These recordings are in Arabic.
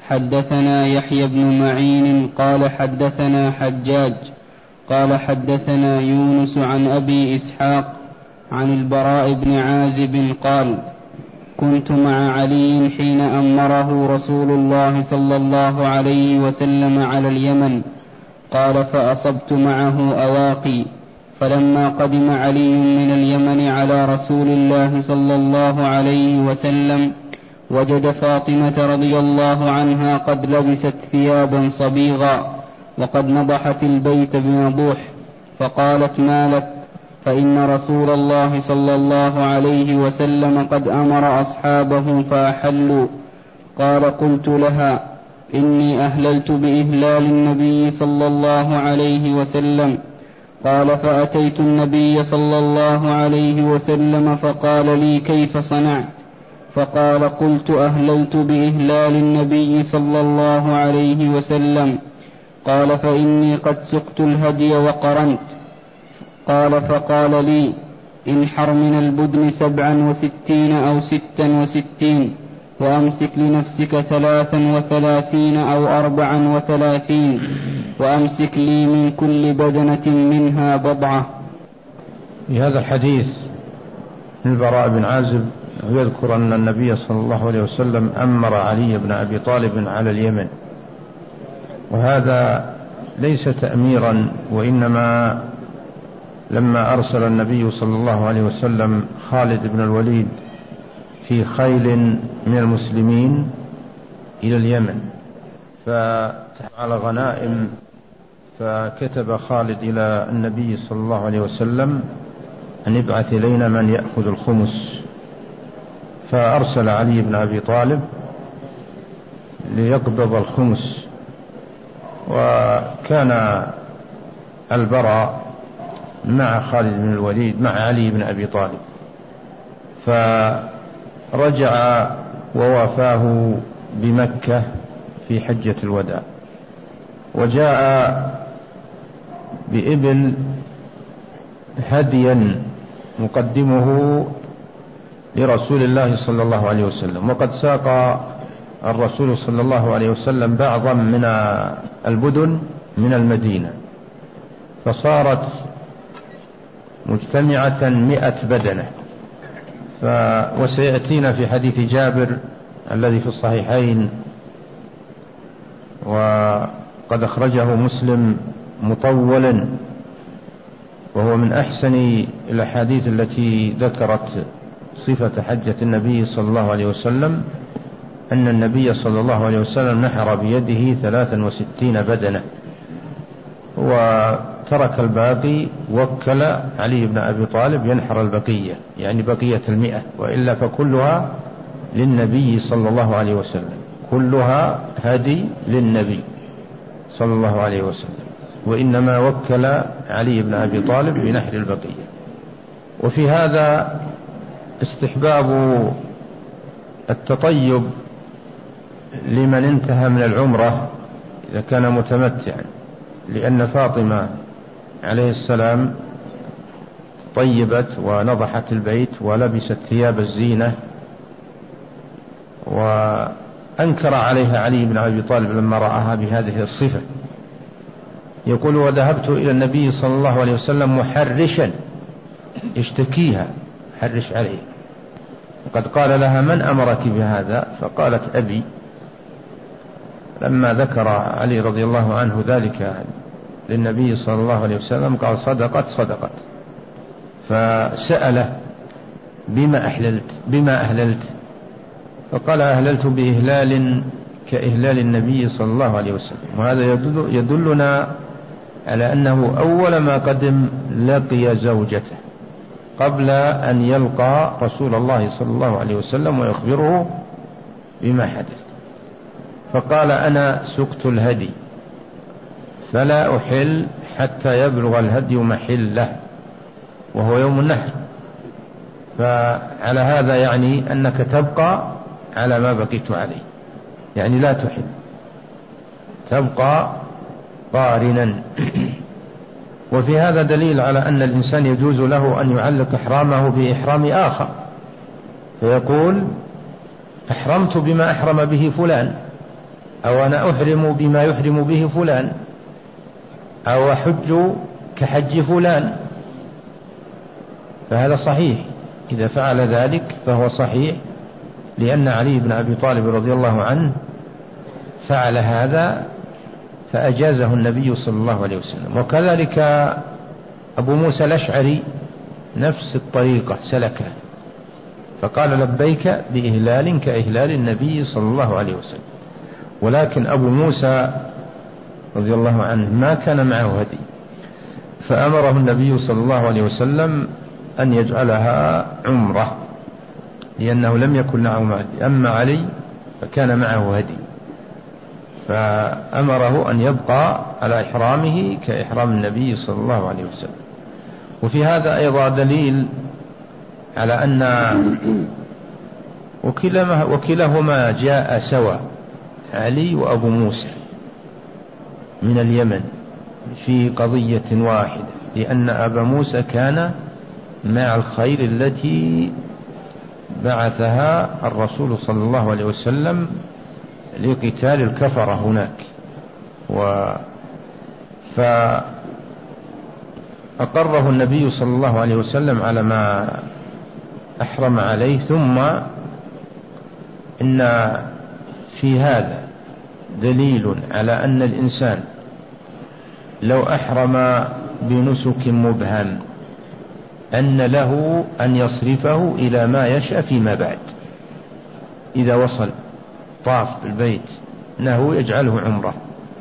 حدثنا يحيى بن معين قال حدثنا حجاج قال حدثنا يونس عن أبي إسحاق عن البراء بن عازب قال كنت مع علي حين أمره رسول الله صلى الله عليه وسلم على اليمن قال فأصبت معه أواقي فلما قدم علي من اليمن على رسول الله صلى الله عليه وسلم وجد فاطمة رضي الله عنها قد لبست ثيابا صبيغا وقد نضحت البيت بنضوح فقالت ما لك فإن رسول الله صلى الله عليه وسلم قد أمر أصحابه فأحلوا قال قلت لها إني أهللت بإهلال النبي صلى الله عليه وسلم قال فأتيت النبي صلى الله عليه وسلم فقال لي كيف صنعت فقال قلت أهللت بإهلال النبي صلى الله عليه وسلم قال فإني قد سقت الهدي وقرنت قال فقال لي انحر من البدن 67 أو 66 وأمسك لنفسك 33 أو 34 وأمسك لي من كل بدنة منها بضعة. في هذا الحديث البراء بن عازب يذكر أن النبي صلى الله عليه وسلم أمر علي بن أبي طالب على اليمن، وهذا ليس تأميرا، وإنما لما أرسل النبي صلى الله عليه وسلم خالد بن الوليد في خيل من المسلمين إلى اليمن فعلى غنائم، فكتب خالد إلى النبي صلى الله عليه وسلم أن يبعث إلينا من يأخذ الخمس، فأرسل علي بن أبي طالب ليقبض الخمس، وكان البراء مع خالد بن الوليد مع علي بن أبي طالب، فرجع ووافاه بمكة في حجة الوداع، وجاء بإبل هديا مقدمه لرسول الله صلى الله عليه وسلم، وقد ساق الرسول صلى الله عليه وسلم بعضا من البدن من المدينة، فصارت مجتمعة 100 بدنة. وسيأتينا في حديث جابر الذي في الصحيحين وقد أخرجه مسلم مطولا، وهو من أحسن الأحاديث التي ذكرت صفة حجة النبي صلى الله عليه وسلم، أن النبي صلى الله عليه وسلم نحر بيده 63 بدنة وترك الباقي، وكل علي بن أبي طالب ينحر البقية، يعني بقية 100، وإلا فكلها للنبي صلى الله عليه وسلم، كلها هدي للنبي صلى الله عليه وسلم، وإنما وكل علي بن أبي طالب بنحر البقية. وفي هذا استحباب التطيب لمن انتهى من العمرة إذا كان متمتعا، لأن فاطمة عليه السلام طيبت ونضحت البيت ولبست ثياب الزينة، وأنكر عليها علي بن أبي طالب لما رآها بهذه الصفة. يقول وذهبت إلى النبي صلى الله عليه وسلم محرشا يشتكيها، حرش عليه، وقد قال لها من أمرك بهذا؟ فقالت أبي. لما ذكر علي رضي الله عنه ذلك للنبي صلى الله عليه وسلم قال صدقت. فسأله بما أهللت؟ فقال أهللت بإهلال كإهلال النبي صلى الله عليه وسلم. وهذا يدلنا على أنه أول ما قدم لقي زوجته قبل أن يلقى رسول الله صلى الله عليه وسلم ويخبره بما حدث، فقال أنا سقت الهدي فلا أحل حتى يبلغ الهدي محله وهو يوم النحر. فعلى هذا يعني أنك تبقى على ما بقيت عليه، يعني لا تحل، تبقى قارنا. وفي هذا دليل على أن الإنسان يجوز له أن يعلق إحرامه بإحرام آخر، فيقول أحرمت بما أحرم به فلان، أو أنا أحرم بما يحرم به فلان، أو أحج كحج فلان، فهذا صحيح. إذا فعل ذلك فهو صحيح، لأن علي بن أبي طالب رضي الله عنه فعل هذا فأجازه النبي صلى الله عليه وسلم. وكذلك أبو موسى الأشعري نفس الطريقة سلكه، فقال لبيك بإهلال كإهلال النبي صلى الله عليه وسلم. ولكن أبو موسى رضي الله عنه ما كان معه هدي، فأمره النبي صلى الله عليه وسلم أن يجعلها عمرة، لأنه لم يكن معه هدي. أما علي فكان معه هدي، فأمره أن يبقى على إحرامه كإحرام النبي صلى الله عليه وسلم. وفي هذا أيضا دليل على أن وكلاهما جاء سوا، علي وأبو موسى من اليمن في قضية واحدة، لأن أبا موسى كان مع الخيل التي بعثها الرسول صلى الله عليه وسلم لقتال الكفرة هناك، فأقره النبي صلى الله عليه وسلم على ما أحرم عليه. ثم إن في هذا دليل على أن الإنسان لو أحرم بنسك مبهم أن له أن يصرفه إلى ما يشاء فيما بعد. إذا وصل طاف بالبيت أنه يجعله عمرة،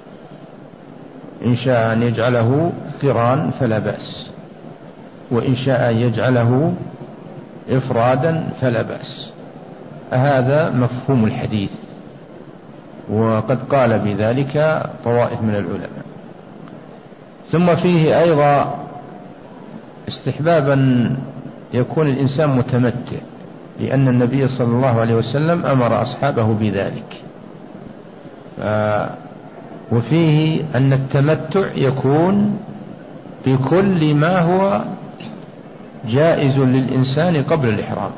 إن شاء أن يجعله قران فلا بأس، وإن شاء يجعله إفرادا فلا بأس. هذا مفهوم الحديث، وقد قال بذلك طوائف من العلماء. ثم فيه أيضا استحبابا يكون الإنسان متمتع، لأن النبي صلى الله عليه وسلم أمر أصحابه بذلك. وفيه أن التمتع يكون بكل ما هو جائز للإنسان قبل الإحرام،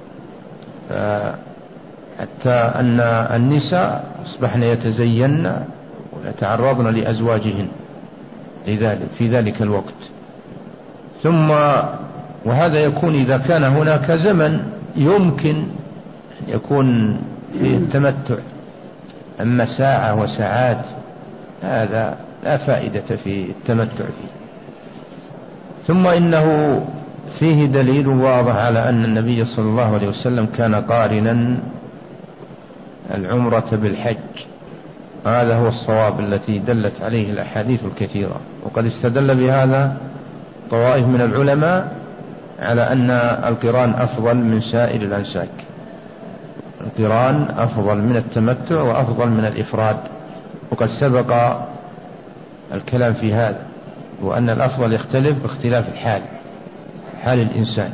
حتى أن النساء أصبحن يتزين ويتعرضن لأزواجهن لذلك في ذلك الوقت. ثم وهذا يكون إذا كان هناك زمن يمكن أن يكون فيه التمتع، أما ساعة وساعات هذا لا فائدة في التمتع فيه. ثم إنه فيه دليل واضح على أن النبي صلى الله عليه وسلم كان قارنا العمرة بالحج، هذا هو الصواب التي دلت عليه الأحاديث الكثيرة. وقد استدل بهذا طوائف من العلماء على أن القران أفضل من سائر الأنساك، القران أفضل من التمتع وأفضل من الإفراد، وقد سبق الكلام في هذا، وأن الأفضل يختلف باختلاف حال الإنسان.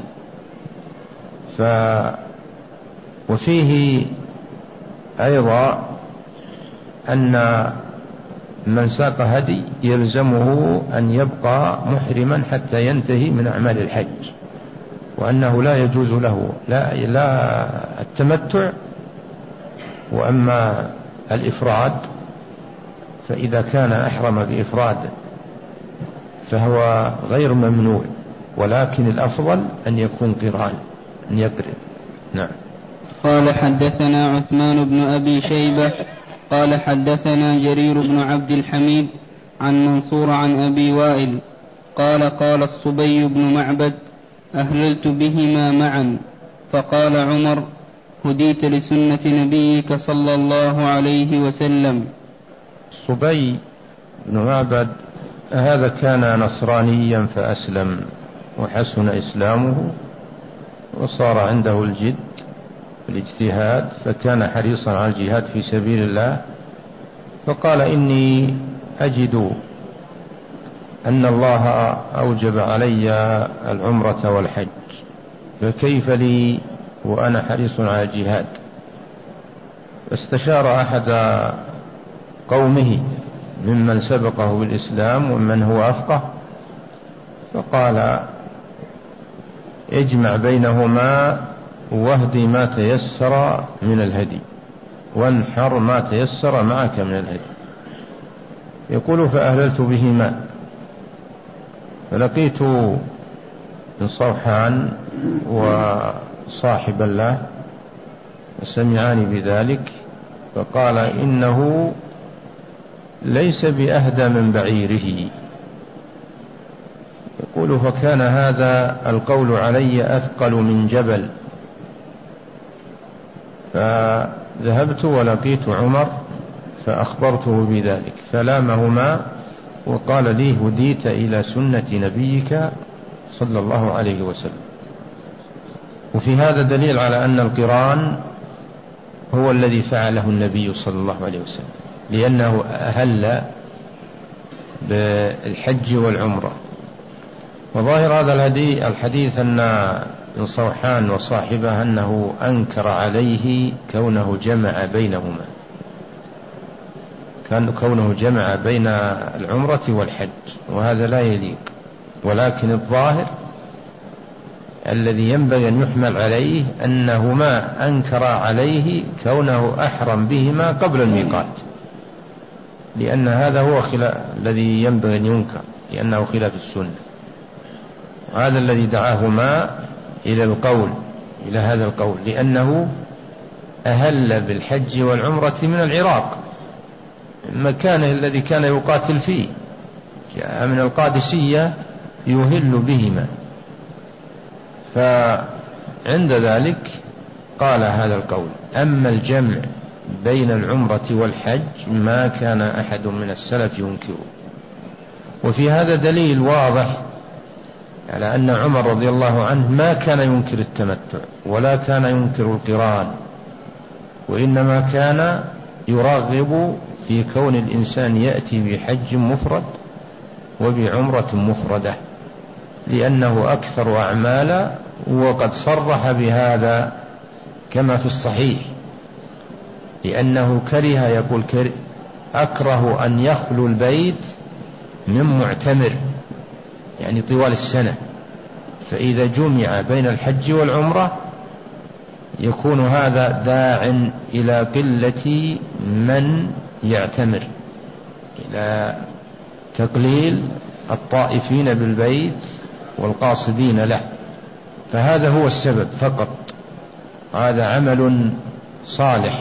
وفيه أيضا أن من ساق هدي يلزمه أن يبقى محرما حتى ينتهي من أعمال الحج، وأنه لا يجوز له لا التمتع. وأما الإفراد فإذا كان أحرم بإفراد فهو غير ممنوع، ولكن الأفضل أن يكون قران، أن يقرن. نعم. قال حدثنا عثمان بن أبي شيبة قال حدثنا جرير بن عبد الحميد عن منصور عن أبي وائل قال قال الصبي بن معبد أهللت بهما معا، فقال عمر هديت لسنة نبيك صلى الله عليه وسلم. الصبي بن معبد هذا كان نصرانيا فأسلم وحسن إسلامه، وصار عنده الجد والاجتهاد، فكان حريصا على الجهاد في سبيل الله. فقال إني أجد أن الله أوجب علي العمرة والحج، فكيف لي وأنا حريص على الجهاد؟ فاستشار أحد قومه ممن سبقه بالإسلام ومن هو أفقه، فقال اجمع بينهما واهدي ما تيسر من الهدي، وانحر ما تيسر معك من الهدي. يقول فأهللت بهما فلقيت بن صوحان وصاحب الله سمعاني بذلك فقال إنه ليس بأهدى من بعيره. يقول فكان هذا القول علي أثقل من جبل، فذهبت ولقيت عمر فأخبرته بذلك فلامهما وقال لي هديت إلى سنة نبيك صلى الله عليه وسلم. وفي هذا دليل على أن القران هو الذي فعله النبي صلى الله عليه وسلم، لأنه أهل بالحج والعمرة. وظاهر هذا الحديث أن بن صوحان وصاحبه أنه أنكر عليه كونه جمع بينهما، كونه جمع بين العمرة والحج، وهذا لا يليق. ولكن الظاهر الذي ينبغي أن يحمل عليه أنهما أنكر عليه كونه أحرم بهما قبل الميقات، لأن هذا هو الذي ينبغي أن ينكر، لأنه خلاف السنة. وهذا الذي دعاهما إلى هذا القول، لأنه أهل بالحج والعمرة من العراق، مكانه الذي كان يقاتل فيه، جاء من القادسية يهل بهما. فعند ذلك قال هذا القول. أما الجمع بين العمرة والحج ما كان أحد من السلف ينكره. وفي هذا دليل واضح على أن عمر رضي الله عنه ما كان ينكر التمتع ولا كان ينكر القران، وإنما كان يرغب في كون الإنسان يأتي بحج مفرد وبعمرة مفردة، لأنه أكثر أعمالا، وقد صرح بهذا كما في الصحيح، لأنه كره، يقول أكره أن يخلو البيت من معتمر، يعني طوال السنة، فإذا جمع بين الحج والعمرة يكون هذا داع إلى قلة من يعتمر، إلى تقليل الطائفين بالبيت والقاصدين له، فهذا هو السبب فقط. هذا عمل صالح.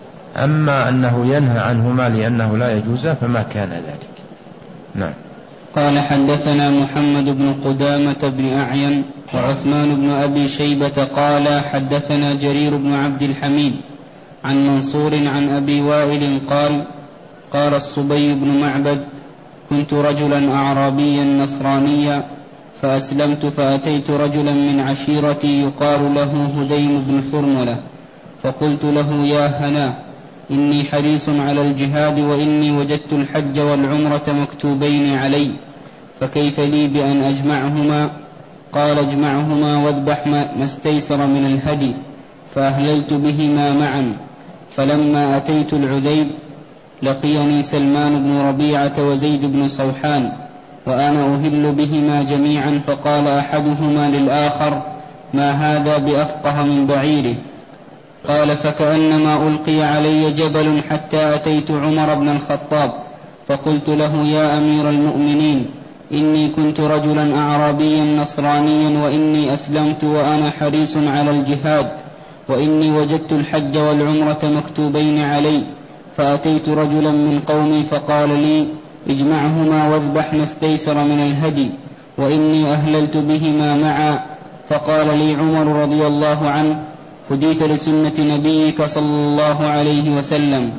أما أنه ينهى عنهما لأنه لا يجوز فما كان ذلك. نعم. قال حدثنا محمد بن قدامة بن أعين وعثمان بن أبي شيبة قال حدثنا جرير بن عبد الحميد عن منصور عن أبي وائل قال قال الصبي بن معبد كنت رجلا أعرابيا نصرانيا فأسلمت فأتيت رجلا من عشيرتي يقال له هديم بن ثرملة فقلت له يا هنا إني حريص على الجهاد وإني وجدت الحج والعمرة مكتوبين علي فكيف لي بأن أجمعهما؟ قال اجمعهما واذبح ما استيسر من الهدي. فأهللت بهما معا. فلما أتيت العذيب لقيني سلمان بن ربيعة وزيد بن صوحان وأنا أهل بهما جميعا، فقال أحدهما للآخر ما هذا بأفقه من بعيره؟ قال فكأنما ألقي علي جبل حتى أتيت عمر بن الخطاب فقلت له يا أمير المؤمنين إني كنت رجلا أعرابيا نصرانيا وإني أسلمت وأنا حريص على الجهاد وإني وجدت الحج والعمرة مكتوبين علي، فأتيت رجلا من قومي فقال لي اجمعهما واذبح ما استيسر من الهدي وإني أهللت بهما معا. فقال لي عمر رضي الله عنه هديت لسنة نبيك صلى الله عليه وسلم.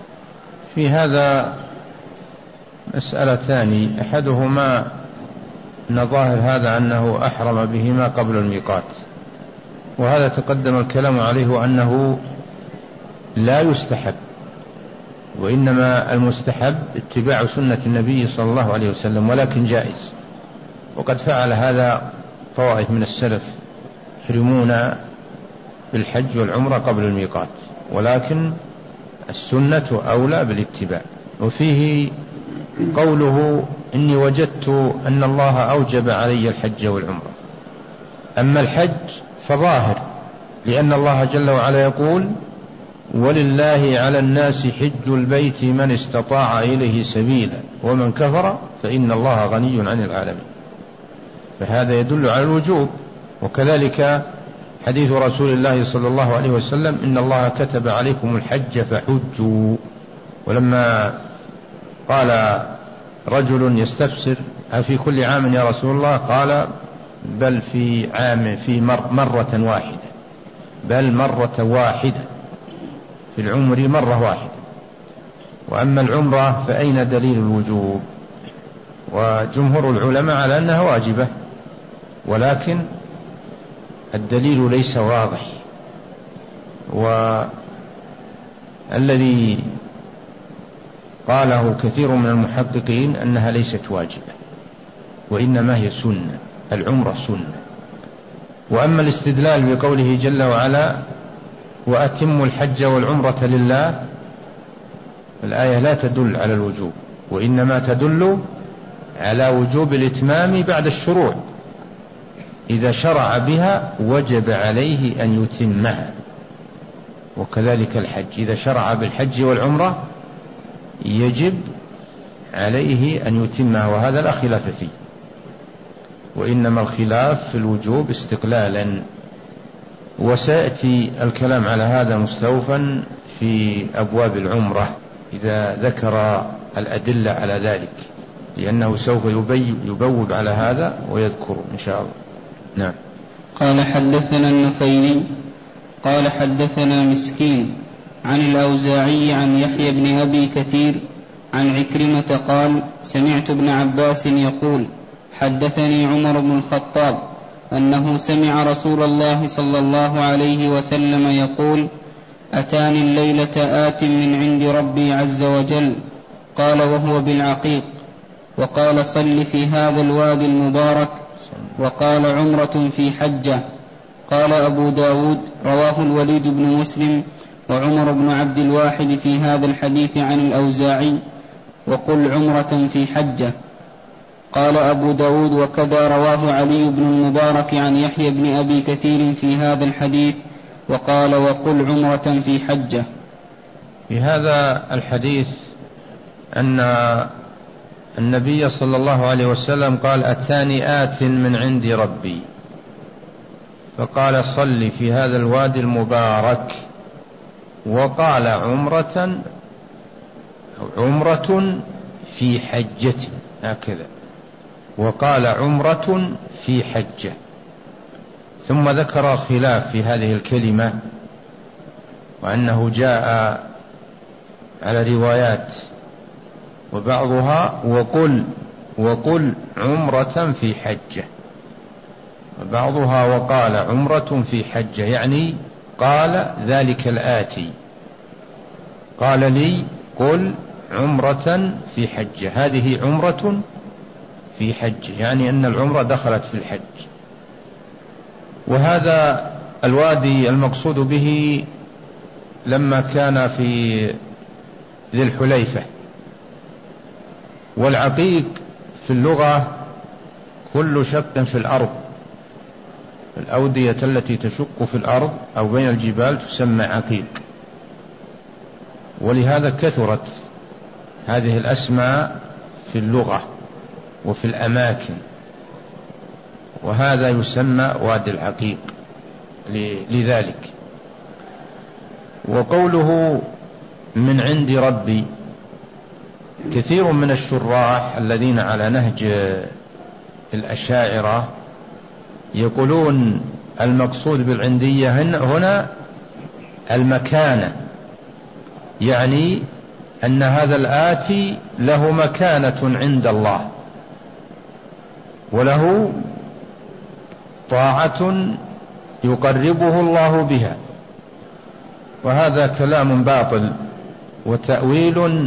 في هذا مسألتان، أحدهما أن ظاهر هذا أنه أحرم بهما قبل الميقات، وهذا تقدم الكلام عليه وأنه لا يستحب، وإنما المستحب اتباع سنة النبي صلى الله عليه وسلم، ولكن جائز. وقد فعل هذا طوائف من السلف يحرمون بالحج والعمرة قبل الميقات، ولكن السنة أولى بالاتباع. وفيه قوله إني وجدت أن الله أوجب علي الحج والعمرة. أما الحج فظاهر، لأن الله جل وعلا يقول ولله على الناس حج البيت من استطاع إليه سبيلا ومن كفر فإن الله غني عن العالمين. فهذا يدل على الوجوب. وكذلك حديث رسول الله صلى الله عليه وسلم إن الله كتب عليكم الحج فحجوا. ولما قال رجل يستفسر أفي كل عام يا رسول الله؟ قال بل في عام، في مرة واحدة، بل مرة واحدة في العمر، مرة واحدة. وأما العمرة فأين دليل الوجوب؟ وجمهور العلماء على أنها واجبة، ولكن الدليل ليس واضح. والذي قاله كثير من المحققين أنها ليست واجبة، وإنما هي سنة، العمرة سنة. وأما الاستدلال بقوله جل وعلا وأتموا الحج والعمرة لله، الآية لا تدل على الوجوب، وإنما تدل على وجوب الإتمام بعد الشروع. إذا شرع بها وجب عليه أن يتمها. وكذلك الحج إذا شرع بالحج والعمرة يجب عليه أن يتمها، وهذا لا خلاف فيه. وإنما الخلاف في الوجوب استقلالا، وسيأتي الكلام على هذا مستوفا في أبواب العمرة إذا ذكر الأدلة على ذلك، لأنه سوف يبوب على هذا ويذكر إن شاء الله. نعم. قال حدثنا النفيلي قال حدثنا مسكين عن الأوزاعي عن يحيى بن أبي كثير عن عكرمة قال سمعت ابن عباس يقول حدثني عمر بن الخطاب أنه سمع رسول الله صلى الله عليه وسلم يقول أتاني الليلة آت من عند ربي عز وجل، قال وهو بالعقيق، وقال صل في هذا الوادي المبارك، وقال عمرة في حجة. قال أبو داود رواه الوليد بن مسلم وعمر بن عبد الواحد في هذا الحديث عن الأوزاعي وقل عمرة في حجة. قال أبو داود وكذا رواه علي بن المبارك عن يحيى بن أبي كثير في هذا الحديث وقال وقل عمرة في حجة. في هذا الحديث أن النبي صلى الله عليه وسلم قال أتاني آت من عند ربي، فقال صل في هذا الوادي المبارك، وقال عمرة في حجة، هكذا، وقال عمرة في حجة. ثم ذكر خلاف في هذه الكلمة، وأنه جاء على روايات، وبعضها وقل عمرة في حجة، وبعضها وقال عمرة في حجة، يعني قال ذلك الآتي، قال لي قل عمرة في حجة، هذه عمرة في حج، يعني أن العمرة دخلت في الحج. وهذا الوادي المقصود به لما كان في ذي الحليفة. والعقيق في اللغة كل شق في الأرض، الأودية التي تشق في الأرض أو بين الجبال تسمى عقيق. ولهذا كثرت هذه الأسماء في اللغة وفي الأماكن، وهذا يسمى وادي العقيق لذلك. وقوله من عند ربي، كثير من الشراح الذين على نهج الأشاعرة يقولون المقصود بالعندية هنا المكانة، يعني أن هذا الآتي له مكانة عند الله، وله طاعة يقربه الله بها. وهذا كلام باطل وتأويل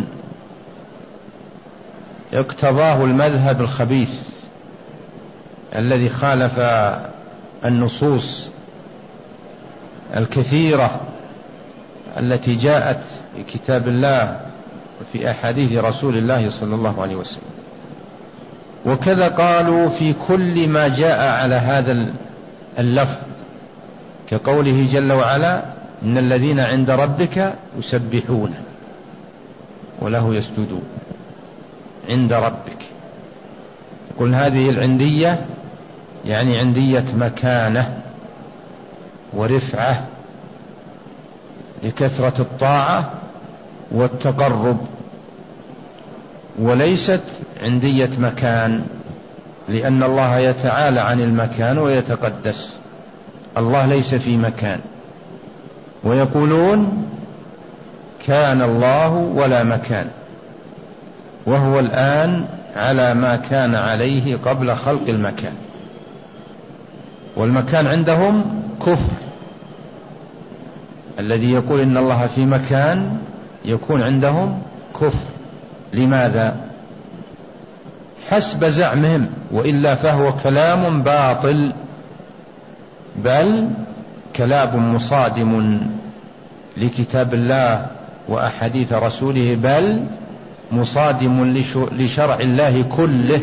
اقتضاه المذهب الخبيث الذي خالف النصوص الكثيرة التي جاءت في كتاب الله وفي أحاديث رسول الله صلى الله عليه وسلم. وكذا قالوا في كل ما جاء على هذا اللفظ، كقوله جل وعلا إن الذين عند ربك يسبحون وله يسجدون عند ربك. يقول هذه العندية يعني عندية مكانة ورفعة لكثرة الطاعة والتقرب، وليست عندية مكان، لأن الله يتعالى عن المكان ويتقدس. الله ليس في مكان، ويقولون كان الله ولا مكان، وهو الآن على ما كان عليه قبل خلق المكان. والمكان عندهم كفر. الذي يقول إن الله في مكان يكون عندهم كفر. لماذا؟ حسب زعمهم، وإلا فهو كلام باطل، بل كلام مصادم لكتاب الله وأحاديث رسوله، بل مصادم لشرع الله كله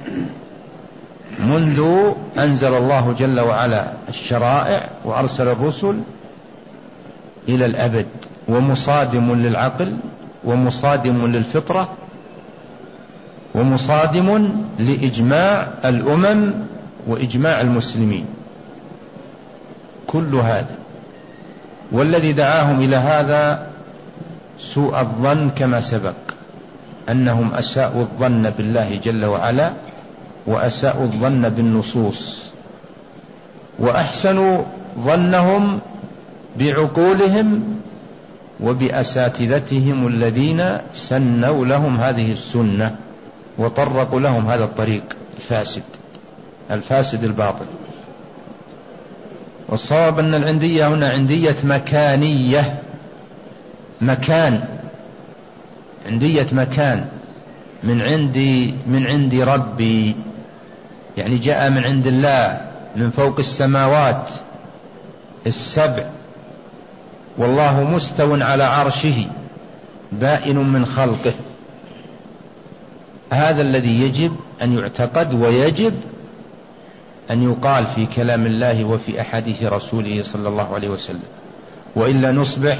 منذ أنزل الله جل وعلا الشرائع وأرسل الرسل إلى الأبد، ومصادم للعقل، ومصادم للفطرة، ومصادم لإجماع الأمم وإجماع المسلمين. كل هذا، والذي دعاهم إلى هذا سوء الظن كما سبق، أنهم أساءوا الظن بالله جل وعلا، وأساءوا الظن بالنصوص، وأحسنوا ظنهم بعقولهم وبأساتذتهم الذين سنوا لهم هذه السنة وطرقوا لهم هذا الطريق الفاسد الباطل. والصواب أن العندية هنا عندية مكانية، عندية مكان من عند ربي، يعني جاء من عند الله من فوق السماوات السبع، والله مستو على عرشه بائن من خلقه. هذا الذي يجب أن يعتقد، ويجب أن يقال في كلام الله وفي أحاديث رسوله صلى الله عليه وسلم، وإلا نصبح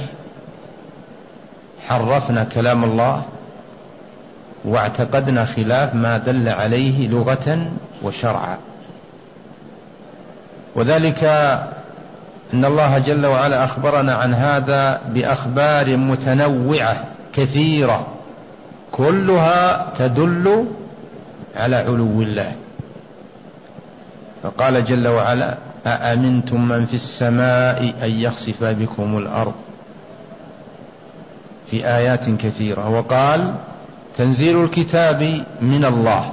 حرفنا كلام الله واعتقدنا خلاف ما دل عليه لغة وشرعا. وذلك أن الله جل وعلا أخبرنا عن هذا بأخبار متنوعة كثيرة، كلها تدل على علو الله. فقال جل وعلا: أأمنتم من في السماء أن يخسف بكم الأرض، في آيات كثيرة. وقال: تنزيل الكتاب من الله،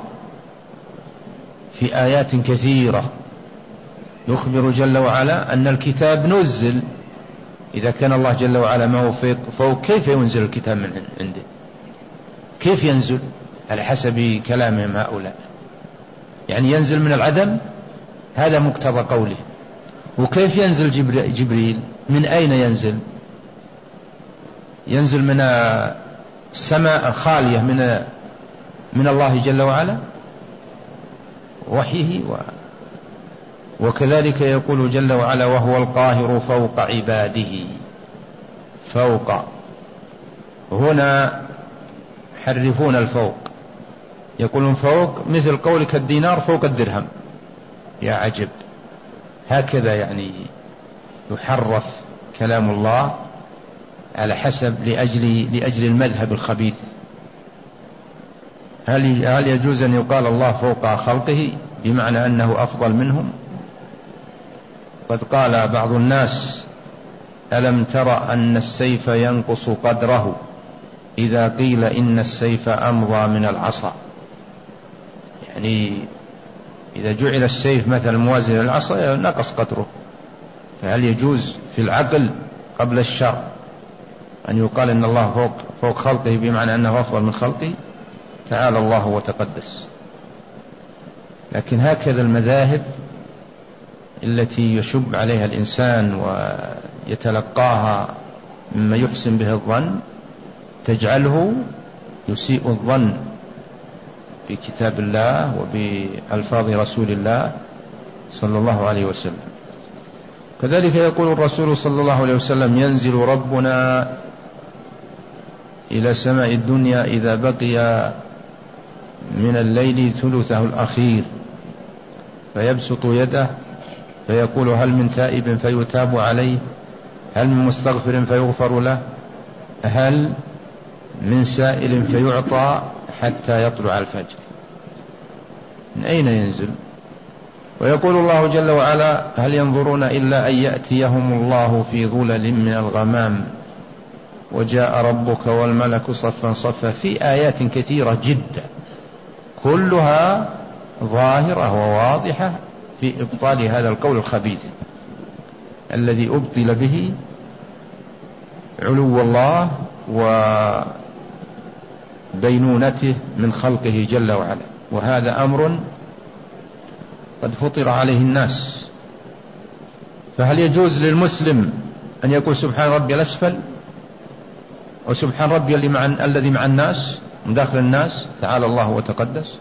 في آيات كثيرة. يخبر جل وعلا أن الكتاب نزل. إذا كان الله جل وعلا ما هو فوق، كيف ينزل الكتاب من عنده؟ كيف ينزل على حسب كلامهم هؤلاء؟ يعني ينزل من العدم، هذا مقتضى قوله. وكيف ينزل جبريل؟ من أين ينزل؟ ينزل من السماء خالية من الله جل وعلا وحيه. وكذلك يقول جل وعلا: وهو القاهر فوق عباده. فوق هنا حرفون الفوق، يقولون فوق مثل قولك الدينار فوق الدرهم. يا عجب، هكذا يعني يحرف كلام الله على حسب لأجل المذهب الخبيث. هل يجوز أن يقال الله فوق خلقه بمعنى أنه أفضل منهم؟ قد قال بعض الناس: ألم تر أن السيف ينقص قدره إذا قيل إن السيف أمضى من العصا. يعني إذا جعل السيف مثل موازن للعصا نقص قدره. فهل يجوز في العقل قبل الشرع أن يقال إن الله فوق خلقه بمعنى أنه أفضل من خلقه؟ تعالى الله وتقدس. لكن هكذا المذاهب التي يشب عليها الإنسان ويتلقاها مما يحسن به الظن تجعله يسيء الظن بكتاب الله وبألفاظ رسول الله صلى الله عليه وسلم. كذلك يقول الرسول صلى الله عليه وسلم: ينزل ربنا إلى سماء الدنيا إذا بقي من الليل ثلثه الأخير، فيبسط يده فيقول: هل من تائب فيتاب عليه؟ هل من مستغفر فيغفر له؟ هل من سائل فيعطى؟ حتى يطلع الفجر. من أين ينزل؟ ويقول الله جل وعلا: هل ينظرون إلا أن يأتيهم الله في ظلل من الغمام وجاء ربك والملك صفا صفا، في آيات كثيرة جدا كلها ظاهرة وواضحة في إبطال هذا القول الخبيث الذي أبطل به علو الله وبينونته من خلقه جل وعلا. وهذا أمر قد فطر عليه الناس. فهل يجوز للمسلم أن يقول سبحان ربي الأسفل وسبحان ربي الذي مع الناس من داخل الناس؟ تعالى الله وتقدس.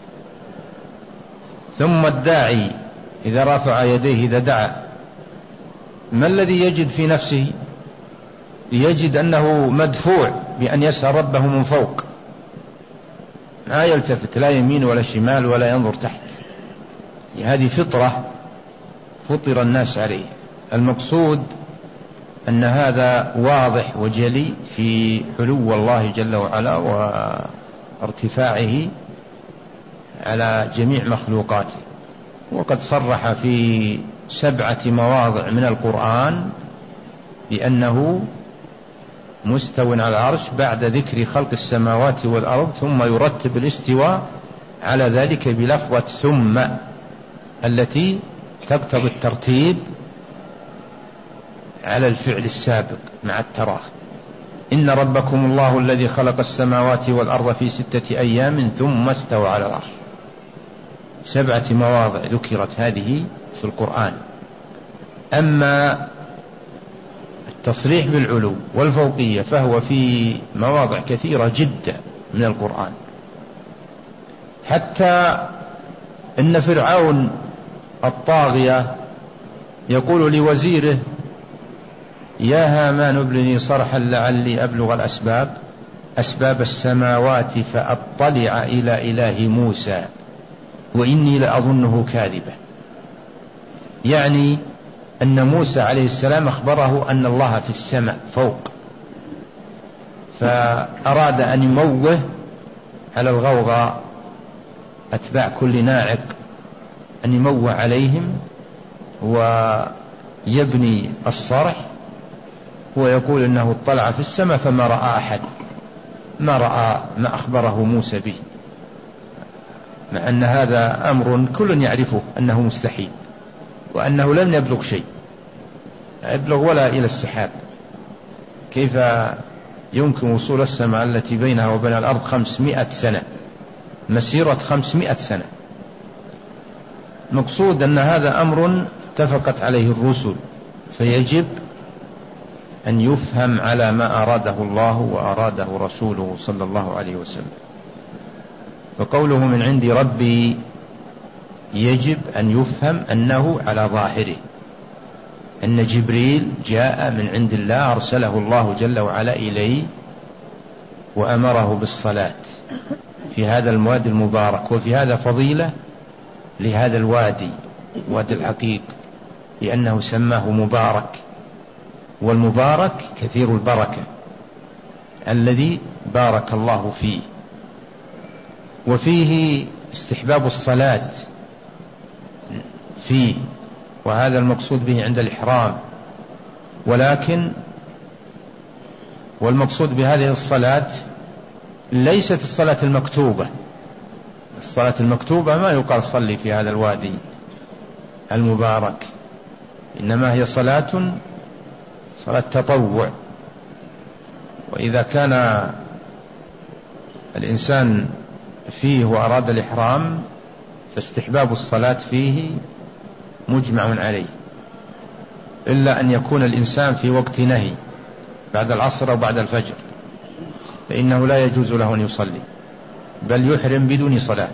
ثم الداعي إذا رفع يديه إذا دعا، ما الذي يجد في نفسه؟ يجد أنه مدفوع بأن يسأل ربه من فوق، لا يلتفت لا يمين ولا شمال ولا ينظر تحت. هذه فطرة فطر الناس عليه. المقصود أن هذا واضح وجلي في علو الله جل وعلا وارتفاعه على جميع مخلوقاته. وقد صرح في 7 مواضع من القرآن بأنه مستو على العرش بعد ذكر خلق السماوات والأرض، ثم يرتب الاستواء على ذلك بلفظة ثم التي تقتضي الترتيب على الفعل السابق مع التراخي. إن ربكم الله الذي خلق السماوات والأرض في 6 أيام ثم استوى على العرش. 7 مواضع ذكرت هذه في القرآن. أما التصريح بالعلو والفوقية فهو في مواضع كثيرة جدا من القرآن. حتى إن فرعون الطاغية يقول لوزيره: يا هامان ابنني صرحا لعلي أبلغ أسباب السماوات فأطلع إلى إله موسى وإني لأظنه كاذبا. يعني أن موسى عليه السلام أخبره أن الله في السماء فوق، فأراد أن يموه على الغوغاء أتباع كل ناعق، أن يموه عليهم ويبني الصرح ويقول أنه اطلع في السماء فما رأى أحد، ما رأى ما أخبره موسى به، مع أن هذا أمر كل يعرفه أنه مستحيل وأنه لن يبلغ شيء، يبلغ ولا إلى السحاب. كيف يمكن وصول السماء التي بينها وبين الأرض 500 سنة، مسيرة 500 سنة؟ مقصود أن هذا أمر اتفقت عليه الرسل، فيجب أن يفهم على ما أراده الله وأراده رسوله صلى الله عليه وسلم. فقوله من عند ربي يجب أن يفهم أنه على ظاهره، أن جبريل جاء من عند الله أرسله الله جل وعلا إليه وأمره بالصلاة في هذا الوادي المبارك. وفي هذا فضيلة لهذا الوادي، وادي العقيق، لأنه سماه مبارك، والمبارك كثير البركة الذي بارك الله فيه. وفيه استحباب الصلاة فيه، وهذا المقصود به عند الإحرام. والمقصود بهذه الصلاة ليست الصلاة المكتوبة. الصلاة المكتوبة ما يقال صلي في هذا الوادي المبارك، إنما هي صلاة تطوع. وإذا كان الإنسان فيه وأراد الإحرام فاستحباب الصلاة فيه مجمع عليه، إلا أن يكون الإنسان في وقت نهي بعد العصر أو بعد الفجر، فإنه لا يجوز له أن يصلي، بل يحرم بدون صلاة.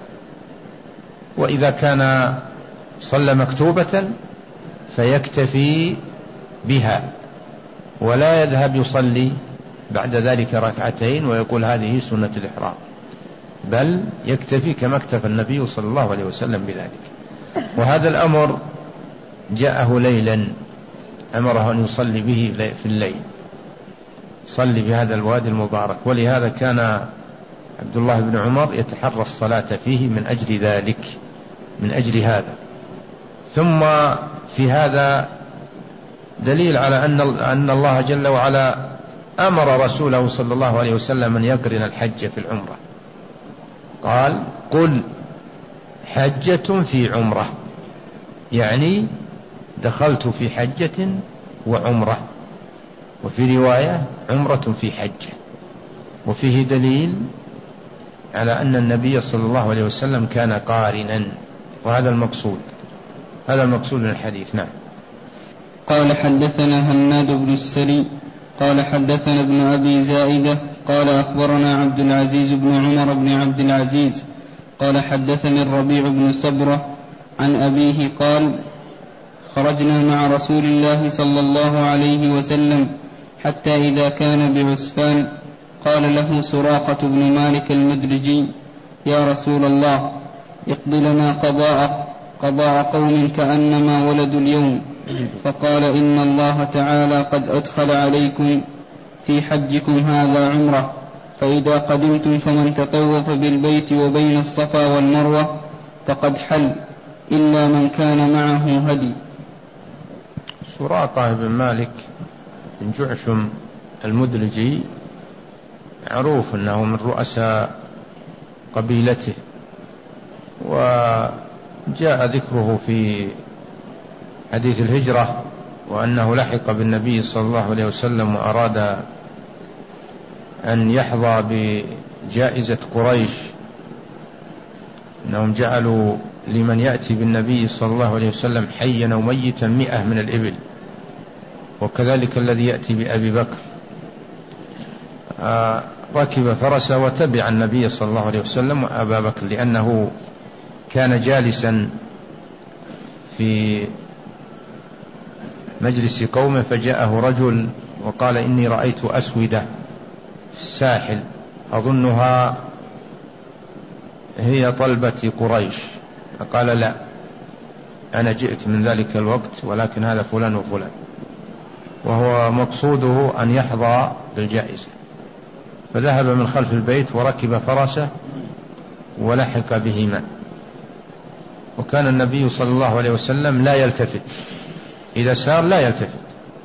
وإذا كان صلى مكتوبة فيكتفي بها، ولا يذهب يصلي بعد ذلك ركعتين ويقول هذه سنة الإحرام، بل يكتفي كما اكتفى النبي صلى الله عليه وسلم بذلك. وهذا الأمر جاءه ليلا، أمره أن يصلي به في الليل، صلي بهذا الوادي المبارك، ولهذا كان عبد الله بن عمر يتحرى الصلاة فيه من أجل ذلك، من أجل هذا. ثم في هذا دليل على أن الله جل وعلا أمر رسوله صلى الله عليه وسلم أن يقرن الحج في العمرة، قال قل حجة في عمرة، يعني دخلت في حجة وعمرة، وفي رواية عمرة في حجة. وفيه دليل على أن النبي صلى الله عليه وسلم كان قارنا، وهذا المقصود، هذا المقصود من الحديث. نعم. قال حدثنا هناد بن السري قال حدثنا ابن أبي زائدة قال أخبرنا عبد العزيز بن عمر بن عبد العزيز قال حدثني الربيع بن سبرة عن أبيه قال خرجنا مع رسول الله صلى الله عليه وسلم حتى إذا كان بعسفان قال له سراقة بن مالك المدرجي يا رسول الله اقض لنا قضاء قوم كأنما ولدوا اليوم، فقال إن الله تعالى قد أدخل عليكم في حجكم هذا عمرة، فإذا قدمتم فمن تطوف بالبيت وبين الصفا والمروة فقد حل إلا من كان معه هدي. سراقة بن مالك بن جعشم المدلجي معروف أنه من رؤساء قبيلته، وجاء ذكره في حديث الهجرة، وأنه لحق بالنبي صلى الله عليه وسلم وأراد أن يحظى بجائزة قريش، أنهم جعلوا لمن يأتي بالنبي صلى الله عليه وسلم حيا أو ميتا 100 من الإبل، وكذلك الذي يأتي بأبي بكر. ركب فرسه وتبع النبي صلى الله عليه وسلم وأبا بكر، لأنه كان جالسا في مجلس قومه فجاءه رجل وقال إني رأيت أسودة في الساحل أظنها هي طلبة قريش، فقال لا، أنا جئت من ذلك الوقت ولكن هذا فلان وفلان، وهو مقصوده أن يحظى بالجائزة. فذهب من خلف البيت وركب فرسه ولحق بهما، وكان النبي صلى الله عليه وسلم لا يلتفت، إذا سار لا يلتفت،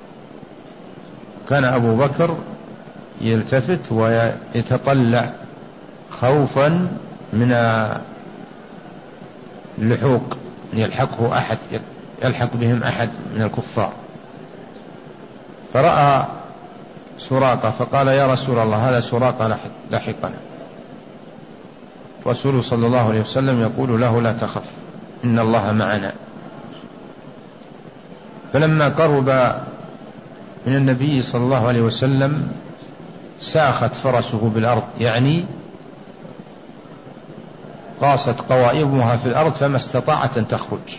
كان أبو بكر يلتفت ويتطلع خوفا من اللحوق، يلحقه أحد، يلحق بهم أحد من الكفار. فرأى سراقة فقال يا رسول الله هذا سراقة لحقنا. رسول صلى الله عليه وسلم يقول له لا تخف إن الله معنا. فلما قرب من النبي صلى الله عليه وسلم ساخت فرسه بالأرض، يعني قاست قوائمها في الأرض فما استطاعت أن تخرج،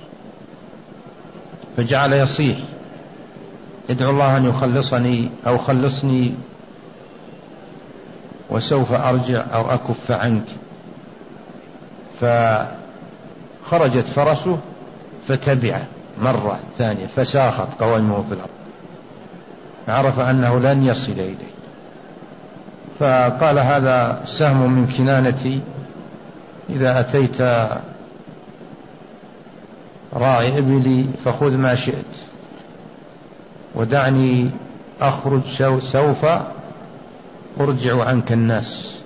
فجعل يصيح ادعو الله أن يخلصني أو خلصني وسوف أرجع أو أكف عنك. فخرجت فرسه فتبعه مرة ثانية فساخت قوائمه في الأرض، عرف أنه لن يصل إليه، فقال هذا سهم من كنانتي، إذا أتيت راعي إبلي فخذ ما شئت ودعني أخرج سوف أرجع عنك الناس.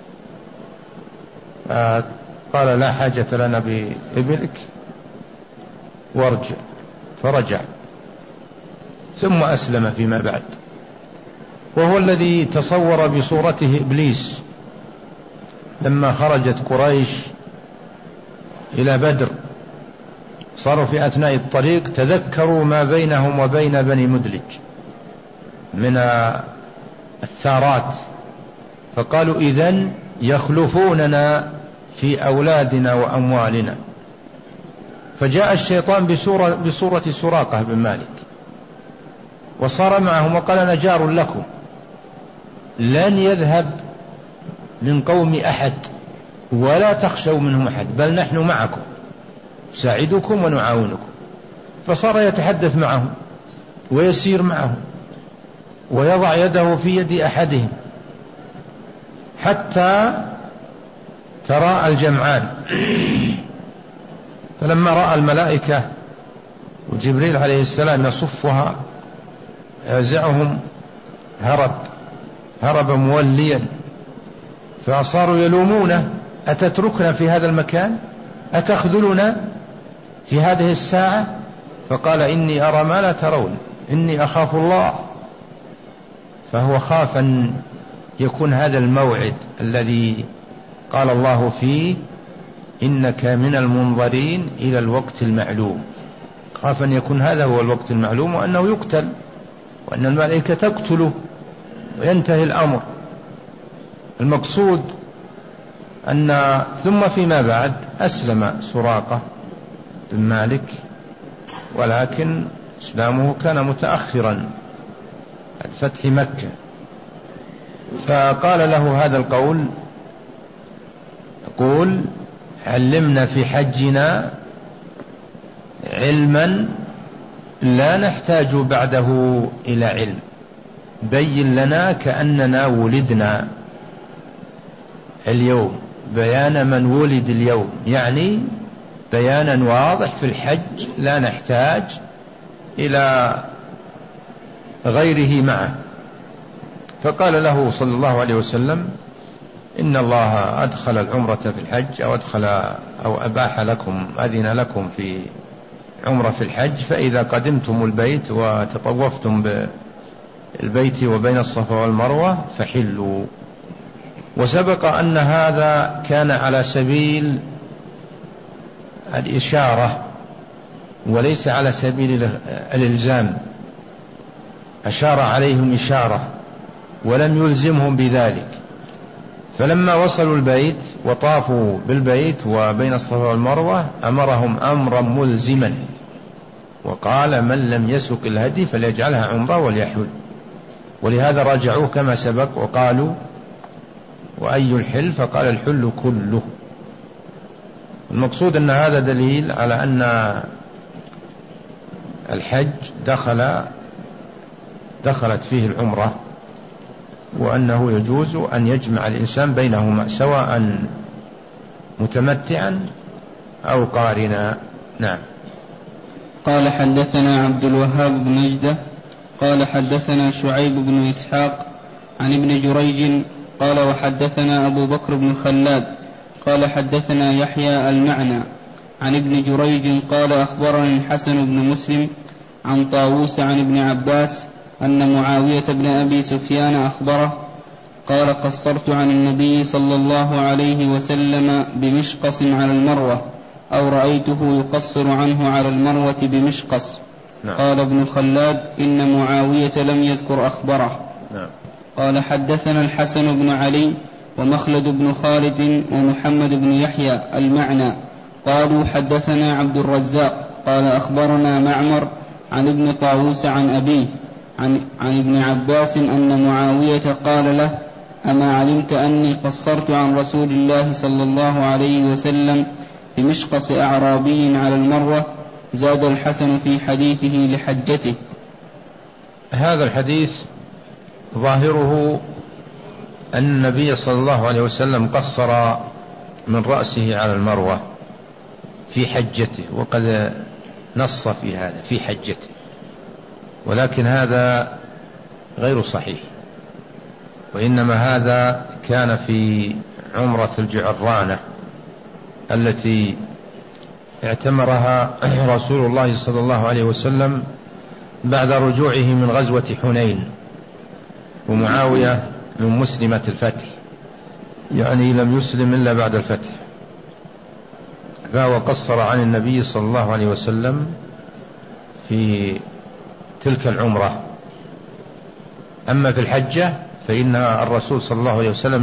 قال لا حاجة لنا بإبلك وارجع، فرجع ثم أسلم فيما بعد، وهو الذي تصور بصورته إبليس لما خرجت قريش إلى بدر، صاروا في أثناء الطريق تذكروا ما بينهم وبين بني مدلج من الثارات، فقالوا إذن يخلفوننا في أولادنا وأموالنا. فجاء الشيطان بصورة سراقة بن مالك وصار معهم وقال أنا جار لكم، لن يذهب من قوم أحد ولا تخشوا منهم أحد، بل نحن معكم نساعدكم ونعاونكم. فصار يتحدث معهم ويسير معهم ويضع يده في يد أحدهم حتى تراءى الجمعان. فلما رأى الملائكة وجبريل عليه السلام يصفها يزعهم هرب موليا، فصاروا يلومونه: أتتركنا في هذا المكان؟ أتخذلنا في هذه الساعة؟ فقال: إني أرى ما لا ترون، إني أخاف الله. فهو خاف أن يكون هذا الموعد الذي قال الله فيه: إنك من المنظرين إلى الوقت المعلوم. خاف أن يكون هذا هو الوقت المعلوم، وأنه يقتل، وأن الملائكة تقتله وينتهي الأمر. المقصود أن ثم فيما بعد أسلم سراقة بن مالك، ولكن إسلامه كان متأخرا عن فتح مكة. فقال له هذا القول: يقول: علمنا في حجنا علما لا نحتاج بعده إلى علم، بين لنا كأننا ولدنا اليوم، بيان من ولد اليوم، يعني بيانا واضح في الحج لا نحتاج إلى غيره معه. فقال له صلى الله عليه وسلم: إن الله أدخل العمرة في الحج، أو أباح لكم، أذن لكم في عمرة في الحج، فإذا قدمتم البيت وتطوفتم بالبيت وبين الصفا والمروة فحلوا. وسبق أن هذا كان على سبيل الإشارة وليس على سبيل الإلزام، أشار عليهم إشارة ولم يلزمهم بذلك. فلما وصلوا البيت وطافوا بالبيت وبين الصفا والمروة أمرهم أمرا ملزما، وقال: من لم يسق الهدي فليجعلها عمرة وليحل. ولهذا راجعوه كما سبق وقالوا: وأي الحل؟ فقال: الحل كله. المقصود أن هذا دليل على أن الحج دخلت فيه العمرة، وأنه يجوز أن يجمع الإنسان بينهما سواء متمتعا أو قارنا. نعم. قال: حدثنا عبد الوهاب بن نجدة قال: حدثنا شعيب بن إسحاق عن ابن جريج قال: وحدثنا أبو بكر بن خلاد قال: حدثنا يحيى المعنى عن ابن جريج قال: أخبرني الحسن بن مسلم عن طاووس عن ابن عباس أن معاوية بن أبي سفيان أخبره قال: قصرت عن النبي صلى الله عليه وسلم بمشقص على المروة، أو رأيته يقصر عنه على المروة بمشقص. نعم. قال ابن خلاد: إن معاوية لم يذكر أخبره. نعم. قال: حدثنا الحسن بن علي ومخلد بن خالد ومحمد بن يحيى المعنى قالوا: حدثنا عبد الرزاق قال: أخبرنا معمر عن ابن طاووس عن أبيه عن ابن عباس أن معاوية قال له: أما علمت أني قصرت عن رسول الله صلى الله عليه وسلم بمشقص أعرابي على المروة؟ زاد الحسن في حديثه لحجته. هذا الحديث ظاهره أن النبي صلى الله عليه وسلم قصر من رأسه على المروة في حجته، وقد نص في هذا في حجته، ولكن هذا غير صحيح، وإنما هذا كان في عمرة الجعرانة التي اعتمرها رسول الله صلى الله عليه وسلم بعد رجوعه من غزوة حنين، ومعاوية من مسلمة الفتح، يعني لم يسلم إلا بعد الفتح، فهو قصر عن النبي صلى الله عليه وسلم في تلك العمرة. أما في الحجة فإن الرسول صلى الله عليه وسلم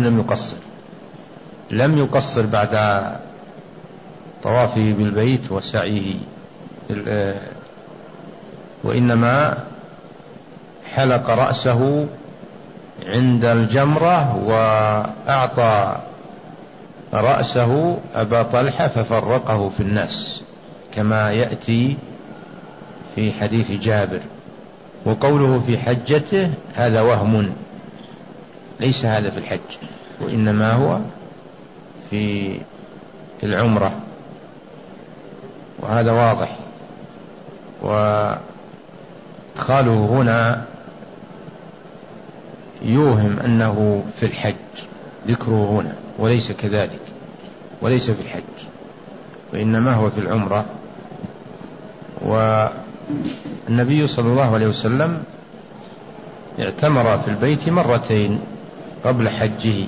لم يقصر بعد طوافه بالبيت وسعيه، وإنما حلق رأسه عند الجمرة وأعطى رأسه أبا طلحة ففرقه في الناس كما يأتي في حديث جابر. وقوله في حجته هذا وهم، ليس هذا في الحج، وإنما هو في العمرة، وهذا واضح. وادخاله هنا يوهم أنه في الحج، ذكره هنا وليس كذلك، وليس في الحج، وإنما هو في العمرة. والنبي صلى الله عليه وسلم اعتمر في البيت مرتين قبل حجه،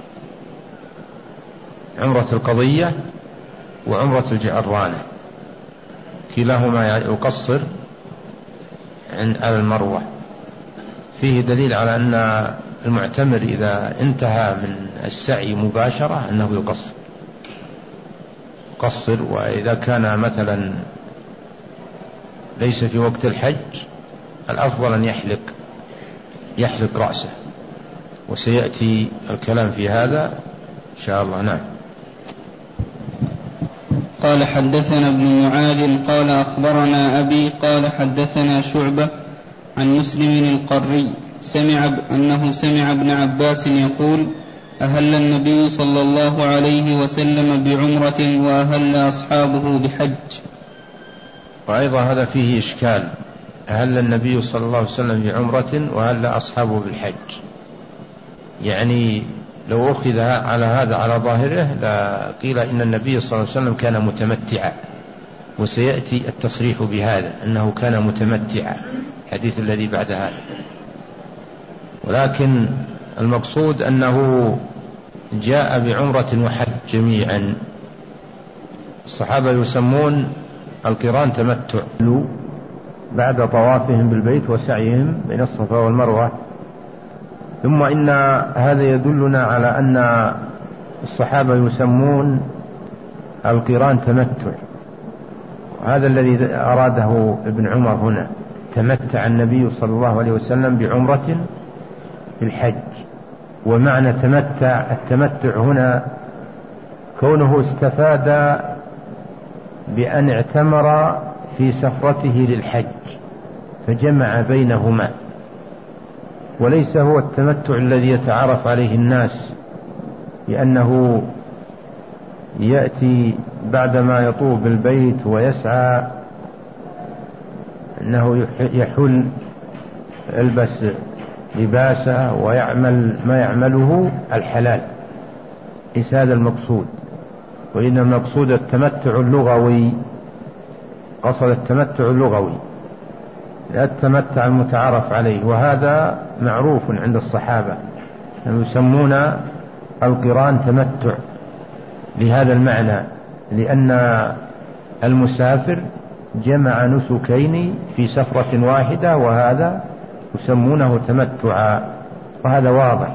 عمرة القضية وعمرة الجعرانة، كلاهما يقصر على المروة. فيه دليل على أن المعتمر إذا انتهى من السعي مباشرة أنه يقصر. وإذا كان مثلا ليس في وقت الحج الأفضل أن يحلق رأسه، وسيأتي الكلام في هذا إن شاء الله. نعم. قال حدثنا ابن معاذ قال أخبرنا أبي قال حدثنا شعبة عن مسلم القري أنه سمع ابن عباس يقول: أهل النبي صلى الله عليه وسلم بعمرة وأهل أصحابه بحج. وأيضا هذا فيه إشكال، أهل النبي صلى الله عليه وسلم بعمرة وأهل أصحابه بالحج، يعني لو أخذ على هذا على ظاهره لقيل إن النبي صلى الله عليه وسلم كان متمتعا، وسيأتي التصريح بهذا أنه كان متمتعا، الحديث الذي بعد هذا. ولكن المقصود أنه جاء بعمرة وحج جميعا. الصحابة يسمون القران تمتع بعد طوافهم بالبيت وسعيهم بين الصفا والمروة. ثم إن هذا يدلنا على أن الصحابة يسمون القران تمتع، وهذا الذي أراده ابن عمر هنا، تمتع النبي صلى الله عليه وسلم بعمرة في الحج. ومعنى التمتع هنا كونه استفاد بأن اعتمر في سفرته للحج فجمع بينهما، وليس هو التمتع الذي يتعارف عليه الناس، لأنه يأتي بعدما يطوف بالبيت ويسعى أنه يحل، يلبس لباسه ويعمل ما يعمله الحلال، ليس هذا المقصود. وإن المقصود التمتع اللغوي، قصد التمتع اللغوي لا التمتع المتعارف عليه، وهذا معروف عند الصحابة يسمون القران تمتع لهذا المعنى، لأن المسافر جمع نسكين في سفرة واحدة، وهذا يسمونه تمتعا، وهذا واضح.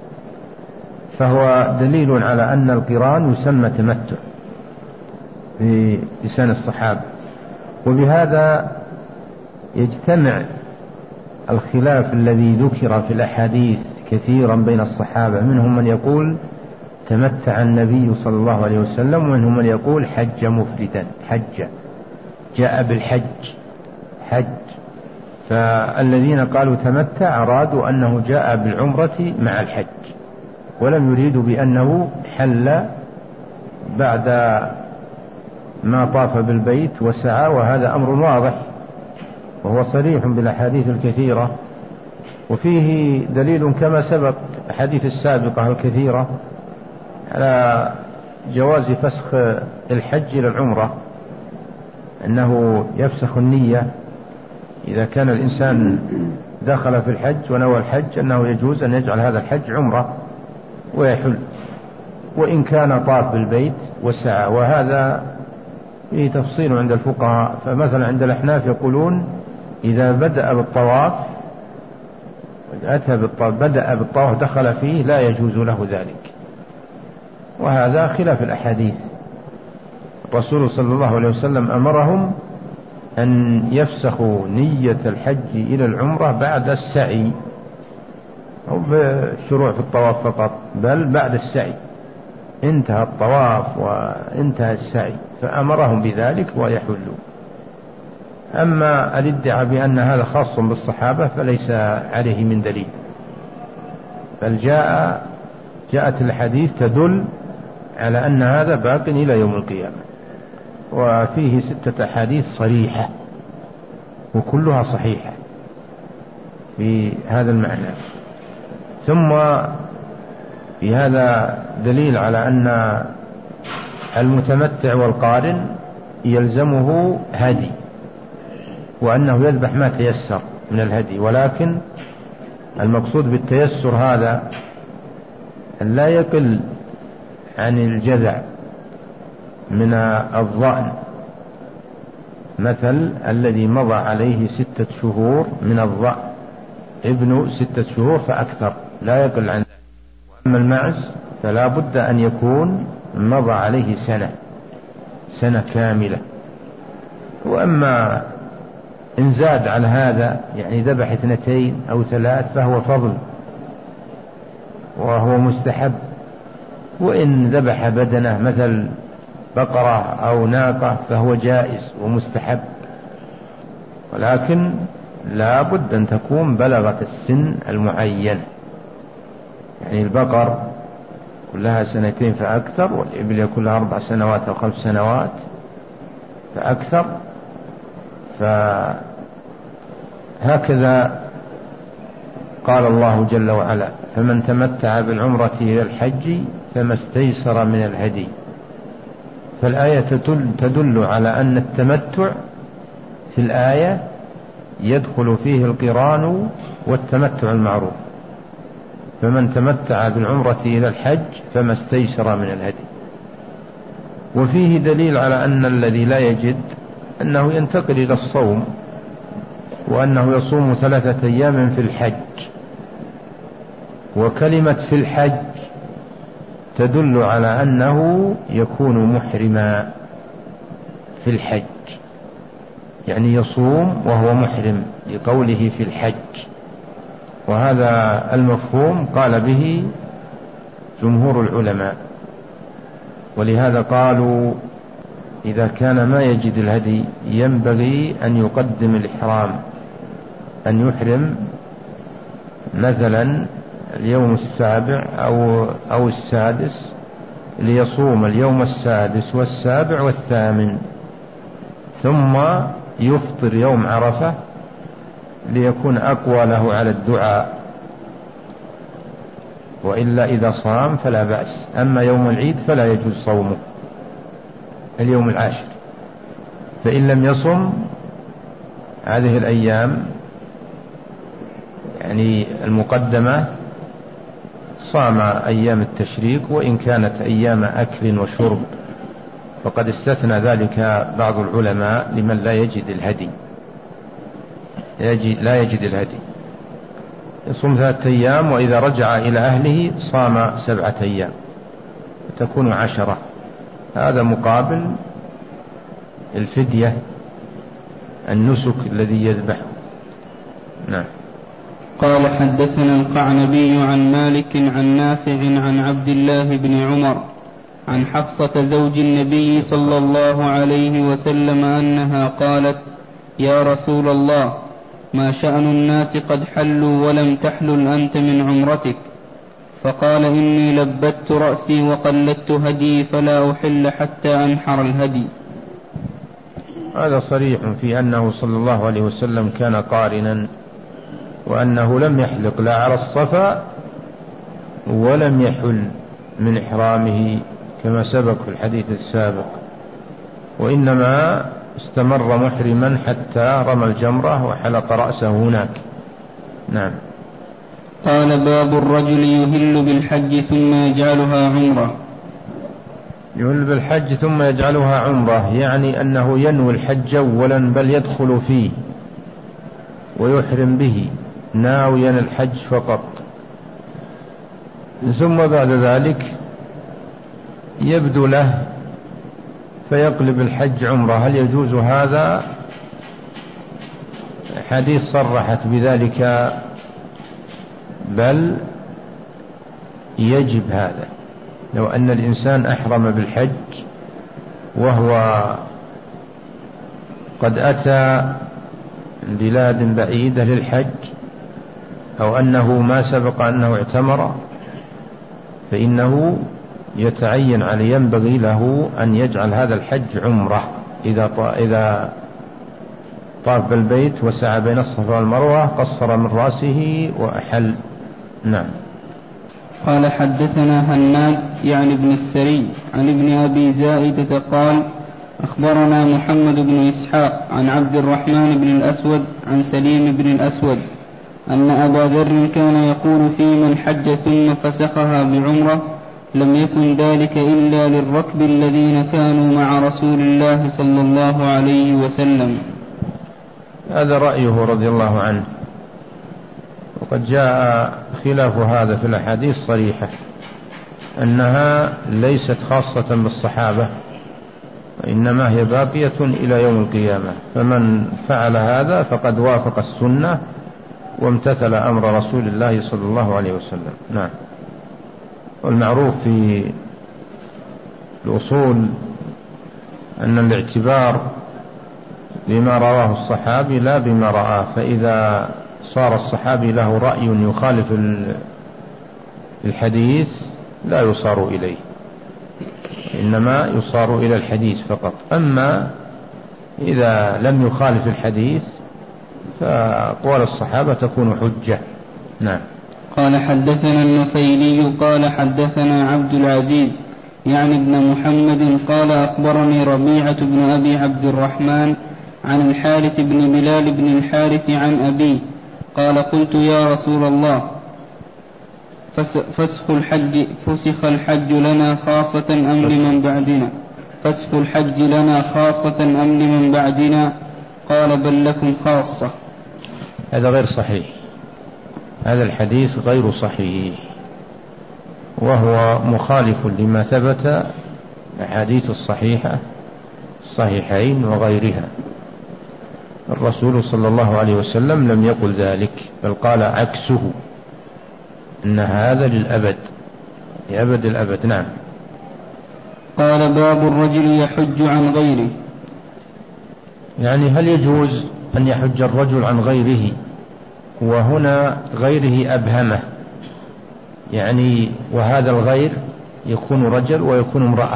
فهو دليل على أن القران يسمى تمتع في لسان الصحابة. وبهذا يجتمع الخلاف الذي ذكر في الأحاديث كثيرا بين الصحابة، منهم من يقول تمتع النبي صلى الله عليه وسلم، ومنهم من يقول حج مفردا، حج جاء بالحج حج. فالذين قالوا تمتع أرادوا أنه جاء بالعمرة مع الحج، ولم يريدوا بأنه حل بعد ما طاف بالبيت وسعى، وهذا أمر واضح وهو صريح بالأحاديث الكثيرة. وفيه دليل كما سبق الحديث السابقة الكثيرة على جواز فسخ الحج للعمرة، أنه يفسخ النية إذا كان الإنسان دخل في الحج ونوى الحج، أنه يجوز أن يجعل هذا الحج عمرة ويحل، وإن كان طاف بالبيت وسعى. وهذا فيه تفصيل عند الفقهاء، فمثلا عند الأحناف يقولون إذا بدأ بالطواف بدأ بالطواف دخل فيه لا يجوز له ذلك، وهذا خلاف الأحاديث. الرسول صلى الله عليه وسلم أمرهم أن يفسخوا نية الحج إلى العمرة بعد السعي، أو بالشروع في الطواف فقط، بل بعد السعي، انتهى الطواف وانتهى السعي فأمرهم بذلك ويحلوا. أما الادعاء بأن هذا خاص بالصحابة فليس عليه من دليل، بل جاءت الحديث تدل على أن هذا باق إلى يوم القيامة، وفيه 6 أحاديث صريحة وكلها صحيحة في هذا المعنى. ثم في هذا دليل على أن المتمتع والقارن يلزمه هدي، وأنه يذبح ما تيسر من الهدي، ولكن المقصود بالتيسر هذا أن لا يقل عن الجذع من الظأن، مثل الذي مضى عليه 6 شهور من الظأن، ابن 6 شهور فأكثر، لا يقل عن ذلك. وأما المعز فلا بد أن يكون مضى عليه سنة كاملة. وأما إن زاد على هذا، يعني ذبح 2 أو 3 فهو فضل وهو مستحب. وإن ذبح بدنه مثل بقرة أو ناقة فهو جائز ومستحب، ولكن لا بد أن تكون بلغت السن المعين، يعني البقر كلها 2 فأكثر، والإبل يكون لها 4 سنوات أو 5 سنوات فأكثر. فهكذا قال الله جل وعلا: فمن تمتع بالعمرة إلى الحج فما استيسر من الهدي. فالآية تدل على أن التمتع في الآية يدخل فيه القران والتمتع المعروف، فمن تمتع بالعمرة إلى الحج فما استيسر من الهدي. وفيه دليل على أن الذي لا يجد أنه ينتقل إلى الصوم، وأنه يصوم 3 أيام في الحج. وكلمة في الحج تدل على أنه يكون محرما في الحج، يعني يصوم وهو محرم لقوله في الحج. وهذا المفهوم قال به جمهور العلماء، ولهذا قالوا إذا كان ما يجد الهدي ينبغي أن يقدم الإحرام، أن يحرم مثلا اليوم 7 أو 6، ليصوم اليوم 6 و7 و8، ثم يفطر يوم عرفة ليكون أقوى له على الدعاء، وإلا إذا صام فلا بأس. أما يوم العيد فلا يجوز صومه اليوم 10، فإن لم يصم هذه الأيام يعني المقدمة صام أيام التشريق، وإن كانت أيام أكل وشرب، فقد استثنى ذلك بعض العلماء لمن لا يجد الهدي، يصوم 3 أيام، وإذا رجع إلى أهله صام 7 أيام تكون 10. هذا مقابل الفدية، النسك الذي يذبحه. نعم. قال: حدثنا القعنبي عن مالك عن نافع عن عبد الله بن عمر عن حفصة زوج النبي صلى الله عليه وسلم أنها قالت: يا رسول الله، ما شأن الناس قد حلوا ولم تحلل أنت من عمرتك؟ فقال: إني لبت رأسي وقلدت هدي فلا أحل حتى أنحر الهدي. هذا صريح في أنه صلى الله عليه وسلم كان قارنا، وأنه لم يحلق لا على الصفا ولم يحل من إحرامه كما سبق في الحديث السابق، وإنما استمر محرما حتى رمى الجمرة وحلق رأسه هناك. نعم. قال: باب الرجل يهل بالحج ثم يجعلها عمرة. يهل بالحج ثم يجعلها عمرة، يعني أنه ينوي الحج أولا، بل يدخل فيه ويحرم به ناويا الحج فقط، ثم بعد ذلك يبدو له فيقلب الحج عمرة. هل يجوز هذا حديث صرحت بذلك، بل يجب هذا. لو أن الإنسان أحرم بالحج وهو قد أتى بلاد بعيدة للحج، أو أنه ما سبق أنه اعتمر، فإنه يتعين عليه، ينبغي له أن يجعل هذا الحج عمرة إذا طاف بالبيت وسعى بين الصفا والمروة، قصر من رأسه وأحل. نعم. قال حدثنا هناد يعني ابن السري عن ابن أبي زائدة قال أخبرنا محمد بن إسحاق عن عبد الرحمن بن الأسود عن سليم بن الأسود أن أبا ذر كان يقول في من حج ثم فسخها بعمرة لم يكن ذلك إلا للركب الذين كانوا مع رسول الله صلى الله عليه وسلم. هذا رأيه رضي الله عنه، وقد جاء خلاف هذا في الأحاديث صريحة أنها ليست خاصة بالصحابة، إنما هي باقية إلى يوم القيامة، فمن فعل هذا فقد وافق السنة وامتثل أمر رسول الله صلى الله عليه وسلم. نعم. والمعروف في الأصول أن الاعتبار بما رواه الصحابي لا بما رآه، فإذا صار الصحابي له رأي يخالف الحديث لا يصار إليه، إنما يصار إلى الحديث فقط. أما إذا لم يخالف الحديث فأقوال الصحابة تكون حجة. نعم. قال حدثنا النفيلي قال حدثنا عبد العزيز يعني ابن محمد قال أخبرني ربيعة بن أبي عبد الرحمن عن الحارث بن بلال بن الحارث عن أبيه قال قلت يا رسول الله فسخ الحج لنا خاصة أم لمن بعدنا؟ فسخ الحج لنا خاصة أم لمن بعدنا؟ قال بل لكم خاصة. هذا غير صحيح، هذا الحديث غير صحيح، وهو مخالف لما ثبت الحديث الصحيحة الصحيحين وغيرها. الرسول صلى الله عليه وسلم لم يقل ذلك، بل قال عكسه، إن هذا للأبد، لأبد الأبد. نعم. قال باب الرجل يحج عن غيره، يعني هل يجوز أن يحج الرجل عن غيره؟ وهنا غيره أبهمه، يعني وهذا الغير يكون رجل ويكون امرأة،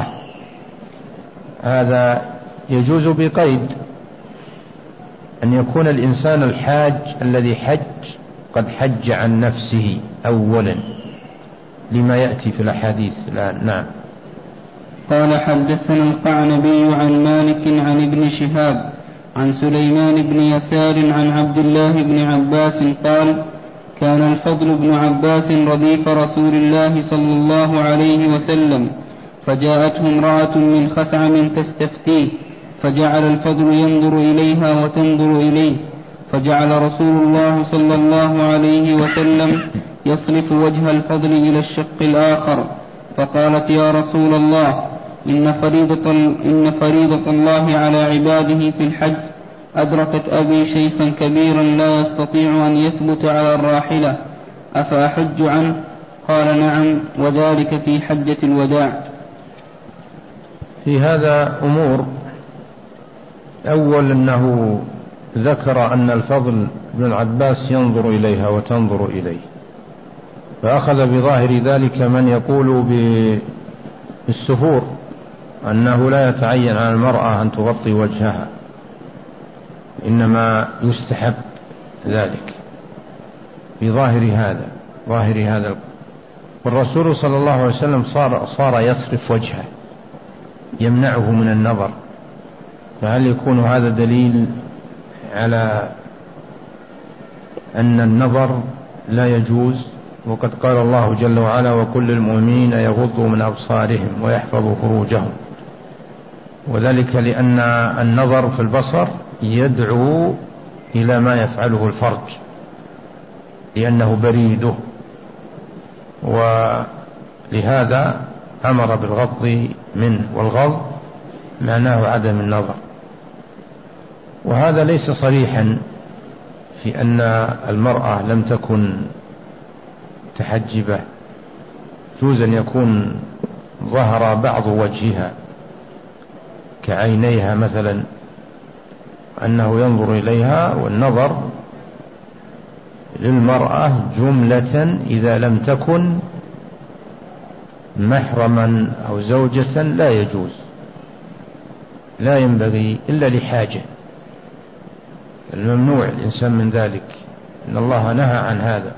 هذا يجوز بقيد أن يكون الإنسان الحاج الذي حج قد حج عن نفسه أولا لما يأتي في الأحاديث الآن. نعم. قال حدثنا القعنبي عن مالك عن ابن شهاب عن سليمان بن يسار عن عبد الله بن عباس قال كان الفضل بن عباس رديف رسول الله صلى الله عليه وسلم، فجاءته امرأة من خثعم تستفتيه، فجعل الفضل ينظر إليها وتنظر إليه، فجعل رسول الله صلى الله عليه وسلم يصرف وجه الفضل إلى الشق الآخر، فقالت يا رسول الله إن فريضة الله على عباده في الحج أدركت أبي شيخا كبيرا لا يستطيع أن يثبت على الراحلة، أفأحج عنه؟ قال نعم، وذلك في حجة الوداع. في هذا أمور. أول أنه ذكر أن الفضل بن العباس ينظر إليها وتنظر إليه، فأخذ بظاهر ذلك من يقول بالسفور أنه لا يتعين على المرأة أن تغطي وجهها، إنما يستحب ذلك بظاهر هذا. والرسول صلى الله عليه وسلم صار يصرف وجهه يمنعه من النظر، فهل يكون هذا دليل على أن النظر لا يجوز؟ وقد قال الله جل وعلا وكل المؤمنين يغضوا من أبصارهم ويحفظوا فروجهم، وذلك لأن النظر في البصر يدعو إلى ما يفعله الفرج لأنه بريده، ولهذا أمر بالغض منه، والغض معناه عدم النظر. وهذا ليس صريحا في أن المرأة لم تكن تحجبة، يجوز أن يكون ظهر بعض وجهها كعينيها مثلا، أنه ينظر إليها، والنظر للمرأة جملة إذا لم تكن محرما أو زوجة لا يجوز، لا ينبغي إلا لحاجة، الممنوع الإنسان من ذلك، إن الله نهى عن هذا.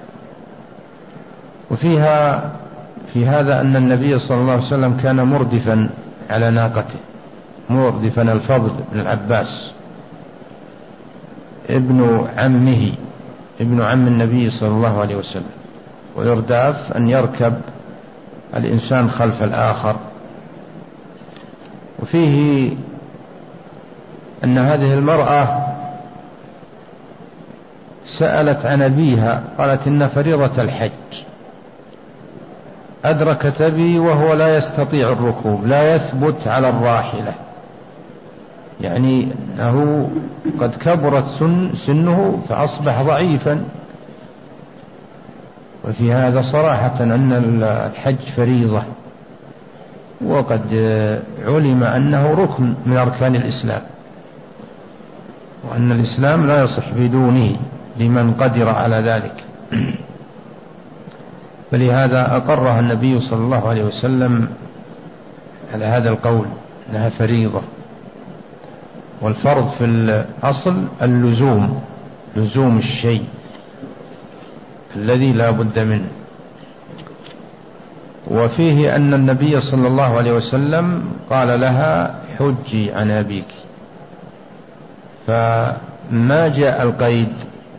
في هذا أن النبي صلى الله عليه وسلم كان مردفا على ناقته، مردفا الفضل بن العباس ابن عم النبي صلى الله عليه وسلم، ويرداف أن يركب الإنسان خلف الآخر. وفيه أن هذه المرأة سألت عن أبيها، قالت إن فريضة الحج أدركت أبي وهو لا يستطيع الركوب، لا يثبت على الراحلة، يعني أنه قد كبرت سنه فأصبح ضعيفا. وفي هذا صراحة أن الحج فريضة، وقد علم أنه ركن من أركان الإسلام، وأن الإسلام لا يصح بدونه لمن قدر على ذلك. فلهذا أقرها النبي صلى الله عليه وسلم على هذا القول أنها فريضة. والفرض في الأصل اللزوم، لزوم الشيء الذي لا بد منه. وفيه أن النبي صلى الله عليه وسلم قال لها حجي عن أبيك، فما جاء القيد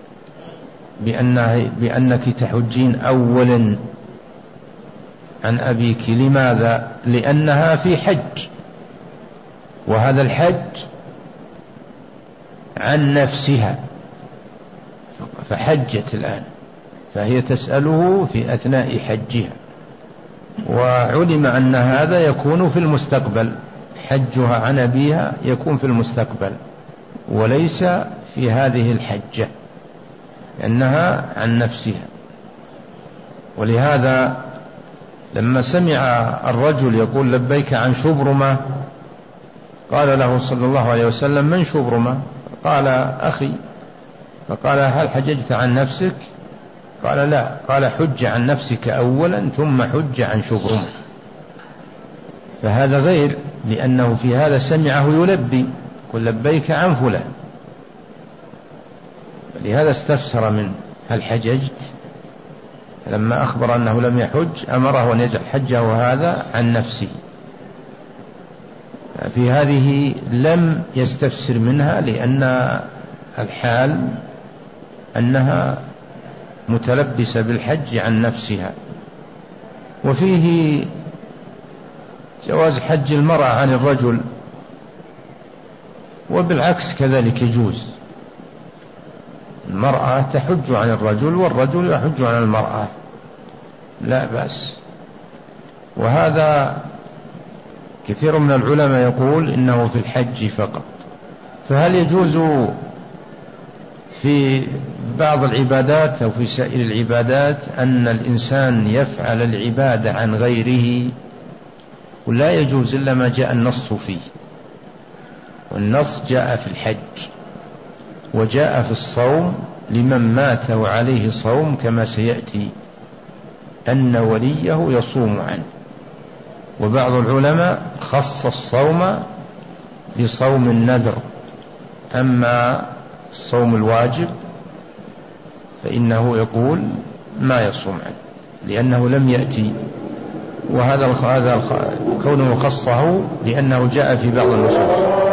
بأنك تحجين أولا عن أبيك. لماذا؟ لأنها في حج، وهذا الحج عن نفسها، فحجت الآن، فهي تسأله في أثناء حجها، وعلم أن هذا يكون في المستقبل، حجها عن أبيها يكون في المستقبل وليس في هذه الحجة، لأنها عن نفسها. ولهذا لما سمع الرجل يقول لبيك عن شبرمة، قال له صلى الله عليه وسلم من شبرمة؟ قال أخي. فقال هل حججت عن نفسك؟ قال لا. قال حج عن نفسك أولا ثم حج عن شبرمة. فهذا غير، لأنه في هذا سمعه يلبي، قل لبيك عن فلان، لهذا استفسر منه هل حججت؟ لما أخبر أنه لم يحج أمره أن يجعل حجه هذا عن نفسه. في هذه لم يستفسر منها، لأن الحال أنها متلبسة بالحج عن نفسها. وفيه جواز حج المرأة عن الرجل، وبالعكس كذلك يجوز، المرأة تحج عن الرجل والرجل يحج عن المرأة، لا بأس. وهذا كثير من العلماء يقول إنه في الحج فقط. فهل يجوز في بعض العبادات أو في سائر العبادات أن الإنسان يفعل العبادة عن غيره؟ ولا يجوز إلا ما جاء النص فيه، والنص جاء في الحج وجاء في الصوم لمن مات وعليه صوم، كما سيأتي أن وليه يصوم عنه. وبعض العلماء خص الصوم بصوم النذر، أما الصوم الواجب فإنه يقول ما يصوم عنه لأنه لم يأتي. وهذا كونه خصه لأنه جاء في بعض النصوص.